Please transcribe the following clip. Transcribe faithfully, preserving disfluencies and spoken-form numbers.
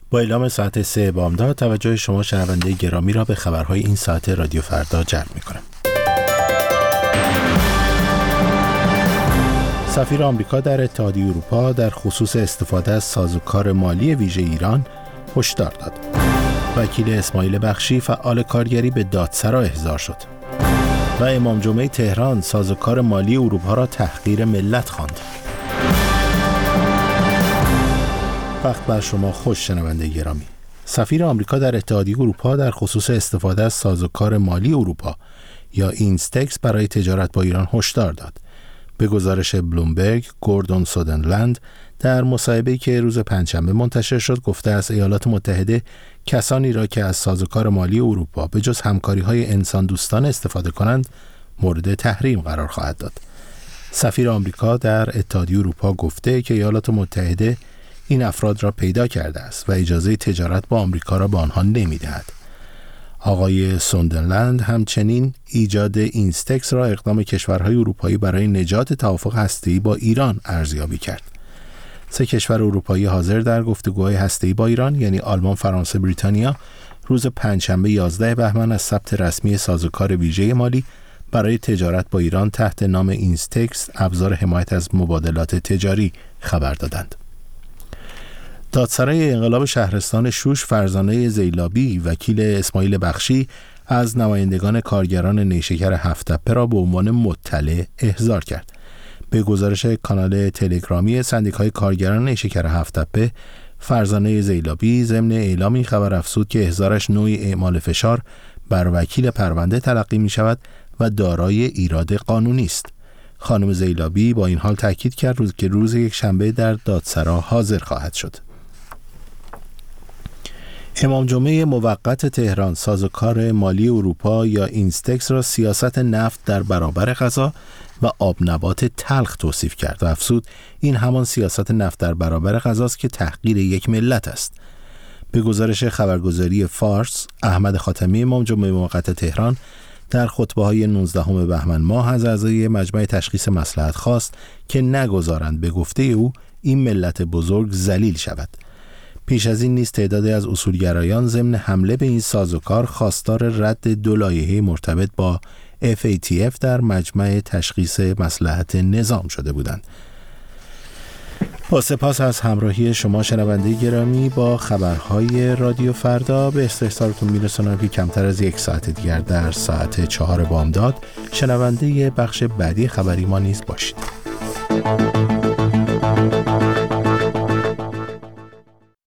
با اعلام ساعت سه بامداد توجه شما شنونده گرامی را به خبرهای این ساعت رادیو فردا جلب می‌کنم. سفیر آمریکا در اتحادیه اروپا در خصوص استفاده از سازوکار مالی ویژه ایران هشدار داد. وکیل اسماعیل بخشی فعال کارگری به دادسرا احضار شد. و امام جمعه تهران سازوکار مالی اروپا را تحقیر ملت خواند. وقت بر شما خوش شنونده گرامی. سفیر آمریکا در اتحادیه اروپا در خصوص استفاده از سازوکار مالی اروپا یا اینستکس برای تجارت با ایران هشدار داد. به گزارش بلومبرگ، گوردون سودنلند در مصاحبه‌ای که روز پنجشنبه منتشر شد گفته است ایالات متحده کسانی را که از سازوکار مالی اروپا به جز همکاری‌های انسان دوستانه استفاده کنند مورد تحریم قرار خواهد داد. سفیر آمریکا در اتحادیه اروپا گفته که ایالات متحده این افراد را پیدا کرده است و اجازه تجارت با آمریکا را به آنها نمی‌دهد. آقای سوندرلند همچنین ایجاد اینستکس را اقدام کشورهای اروپایی برای نجات توافق هسته‌ای با ایران ارزیابی کرد. سه کشور اروپایی حاضر در گفتگوهای هسته‌ای با ایران یعنی آلمان، فرانسه، بریتانیا روز پنجشنبه یازده بهمن از ثبت رسمی سازوکار ویژه مالی برای تجارت با ایران تحت نام اینستکس ابزار حمایت از مبادلات تجاری خبر دادند. دادسرای انقلاب شهرستان شوش فرزانه زیلابی وکیل اسماعیل بخشی از نمایندگان کارگران نیشکر هفت‌تپه را به عنوان مطلع احضار کرد. به گزارش کانال تلگرامی سندیکای کارگران نیشکر هفت‌تپه، فرزانه زیلابی ضمن اعلام این خبر افزود که احضارش نوعی اعمال فشار بر وکیل پرونده تلقی می شود و دارای ایراد قانونی است. خانم زیلابی با این حال تاکید کرد روز که روز یک شنبه در دادسرا حاضر خواهد شد. امام جمعه موقت تهران سازوکار مالی اروپا یا اینستکس را سیاست نفت در برابر غذا و آب نبات تلخ توصیف کرد و افزود این همان سیاست نفت در برابر غذاست که تحقیر یک ملت است. به گزارش خبرگزاری فارس، احمد خاتمی امام جمعه موقت تهران در خطبه‌های نوزدهم بهمن ماه از اعضای مجمع تشخیص مصلحت خواست که نگذارند به گفته او این ملت بزرگ ذلیل شود. پیش از این نیز تعدادی از اصولگرایان ضمن حمله به این سازوکار خواستار رد دو لایحه مرتبط با اف ای تی اف در مجمع تشخیص مصلحت نظام شده بودند. با سپاس از همراهی شما شنونده گرامی با خبرهای رادیو فردا به استحضارتون میرسونم که کمتر از یک ساعت دیگر در ساعت چهار بامداد شنونده بخش بعدی خبری ما نیز باشید.